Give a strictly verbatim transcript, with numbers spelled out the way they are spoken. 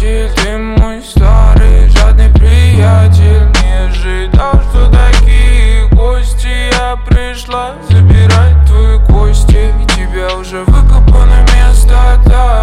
приятель, ты мой старый жадный приятель. Не ожидал, что такие гости. Я пришла забирать твои кости, и тебя уже выкопано место, да.